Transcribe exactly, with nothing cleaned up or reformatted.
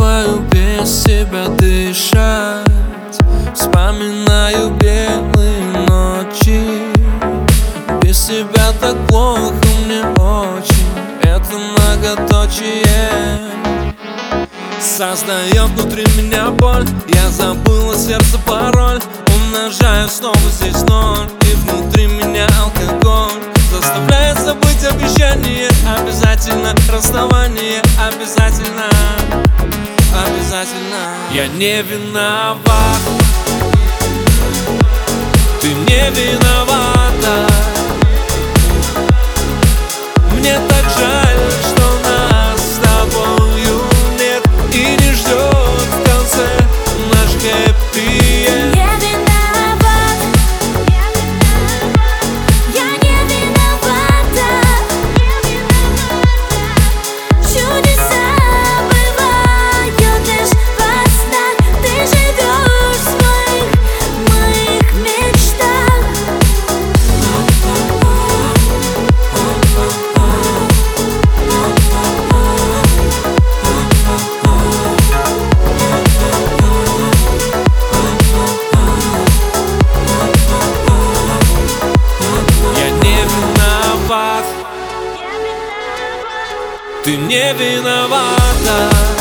забываю без тебя дышать. Вспоминаю белые ночи. Без тебя так плохо мне очень. Это многоточие создает внутри меня боль. Я забыла сердце пароль. Умножаю снова здесь ноль. И внутри меня алкоголь заставляет забыть обещание. Обязательно расставание. Обязательно, обязательно. Я не виноват. Ты не виновата. Мне так жаль, что нас с тобою нет и не ждет в конце наш хэппи-энд. Ты не виновата.